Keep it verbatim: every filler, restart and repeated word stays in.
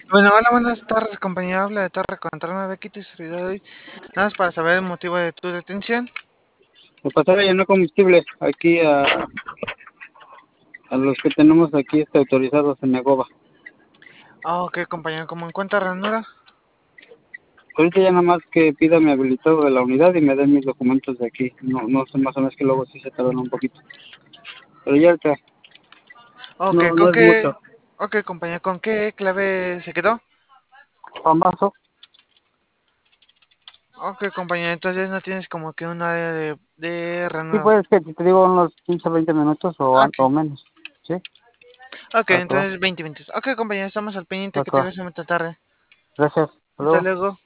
Bueno, hola, buenas tardes, compañero. Habla de Torre Control de Quito y servidor de hoy. Nada más para saber el motivo de tu detención. Me pasar a llenar combustible aquí a, a los que tenemos aquí este, autorizados en Negoba. Ah, ok, compañero, ¿cómo encuentra ranura? Ahorita ya nada más que pida mi habilitado de la unidad y me den mis documentos de aquí. No, no sé, más o menos que luego sí se tardan un poquito. Pero ya ahorita Ok, no, no ¿con es qué? mucho. Ok, compañero, ¿con qué clave se quedó? Pambazo. Ok, compañero, entonces no tienes como que un área de, de Sí, ranura. pues que te digo unos quince veinte minutos o, an- Ok, o menos. ¿Sí? ok, Acá va. entonces veinte minutos. Ok, compañero, estamos al pendiente. Que Acá va. tengas una buena tarde. Gracias. Hasta Hasta luego. luego.